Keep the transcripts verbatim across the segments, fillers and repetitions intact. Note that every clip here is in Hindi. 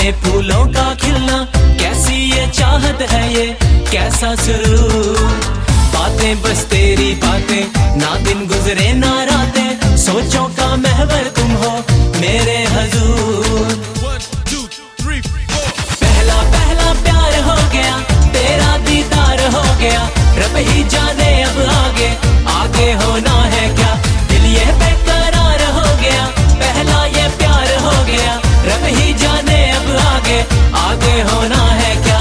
में फूलों का खिलना, कैसी ये चाहत है, ये कैसा सुरूर। बातें बस तेरी बातें, ना दिन गुजरे ना रातें, सोचों का महवर तुम हो मेरे हजूर। पहला पहला प्यार हो गया, तेरा दीदार हो गया, रब ही जाने अब आगे आगे होना है क्या। दिल ये बेकरार हो गया, पहला ये प्यार हो गया, रब ही जाने अब आगे आगे होना है क्या।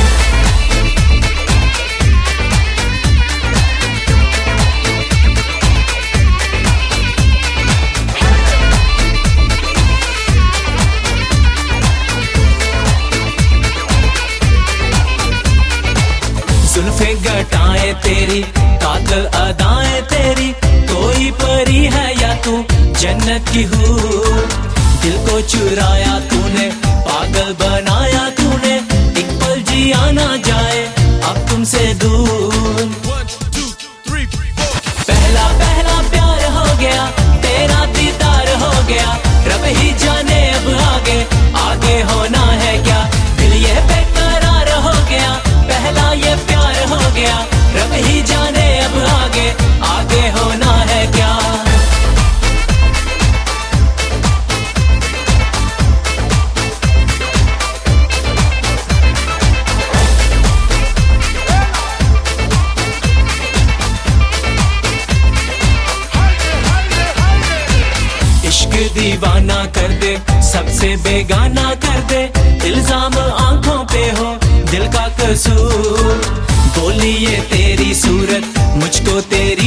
जुल्फे घटाएं तेरी, कातिल अदाएं तेरी, कोई परी है या तू जन्नत की हूर। दिल को चुराया तूने, पागल बनाया तूने, एक पल जिया ना जाए अब तुमसे दूर। पहला पहला प्यार हो गया, तेरा दीदार हो गया, रब ही जाने अब आगे आगे होना है क्या। दिल ये बेकरार हो गया, पहला ये प्यार हो गया, रब ही जाने अब आगे आगे होना है क्या। इश्क दीवाना कर दे, सबसे बेगाना कर दे, इल्जाम आंखों पे हो दिल का कसूर। बोली ये तेरी सूरत, मुझको तेरी